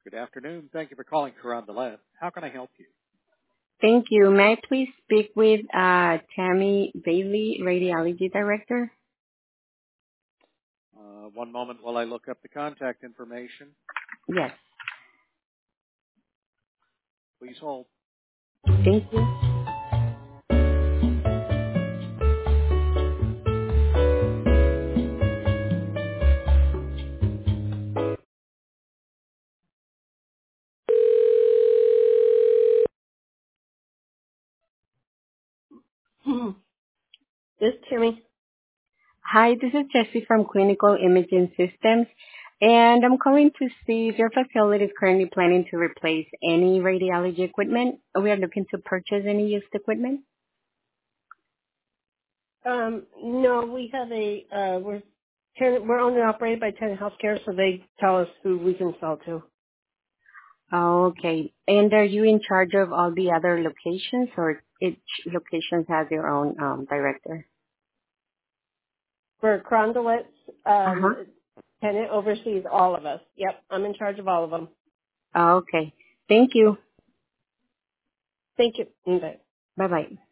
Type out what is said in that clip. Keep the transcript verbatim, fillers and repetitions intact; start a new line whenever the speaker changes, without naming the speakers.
Good afternoon. Thank you for calling Carondelet. How can I help you?
Thank you. May I please speak with uh, Tammy Bailey, Radiology Director?
Uh, one moment while I look up the contact information.
Yes.
Please hold.
Thank you.
Hmm. This Timmy.
Hi, this is Jessie from Clinical Imaging Systems, and I'm calling to see if your facility is currently planning to replace any radiology equipment. We are looking to purchase any used equipment.
Um, no, we have a uh, we're tenant, we're owned and operated by Tenant Healthcare, so they tell us who we can sell to.
Oh, okay. And are you in charge of all the other locations, or each location has their own um, director?
For Crondolets,
Uh-huh.
um, Tenant oversees all of us. Yep, I'm in charge of all of them.
Oh, okay. Thank you.
Thank you. Okay.
Bye-bye.